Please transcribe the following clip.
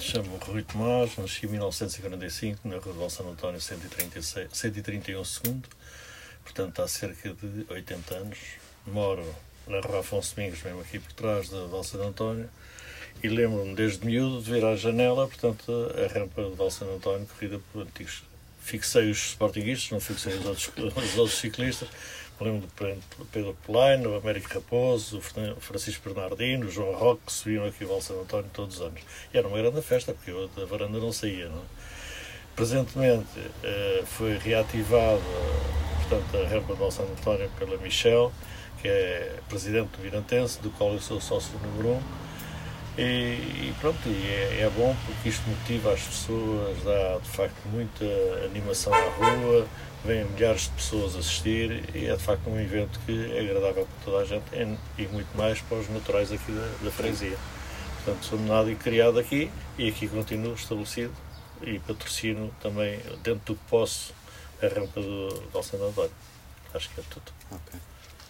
Chamo-me Rui Tomás, nasci em 1945, na Rua de Valsano António 131 segundo, portanto há cerca de 80 anos. Moro na Rua Afonso Domingos, mesmo aqui por trás da Valsano António, e lembro-me desde miúdo de ver à janela, portanto, a rampa de Valsano António corrida por antigos. Fixei os sportinguistas, não fixei os outros ciclistas. Lembro do Pedro Polaino, o Américo Raposo, o Francisco Bernardino, o João Roque, que subiam aqui o Valsano António todos os anos. E era uma grande festa, porque eu da varanda não saía. Não é? Presentemente foi reativada, portanto, a rampa de Valsano António pela Michel, que é presidente do Virantense, do qual eu sou sócio número 1. E pronto, é bom porque isto motiva as pessoas, dá de facto muita animação à rua, vêm milhares de pessoas assistir e é de facto um evento que é agradável para toda a gente e muito mais para os naturais aqui da freguesia. Portanto, sou nada e criado aqui e aqui continuo estabelecido e patrocino também, dentro do que posso, a rampa do Valsano António. Acho que é tudo. Ok.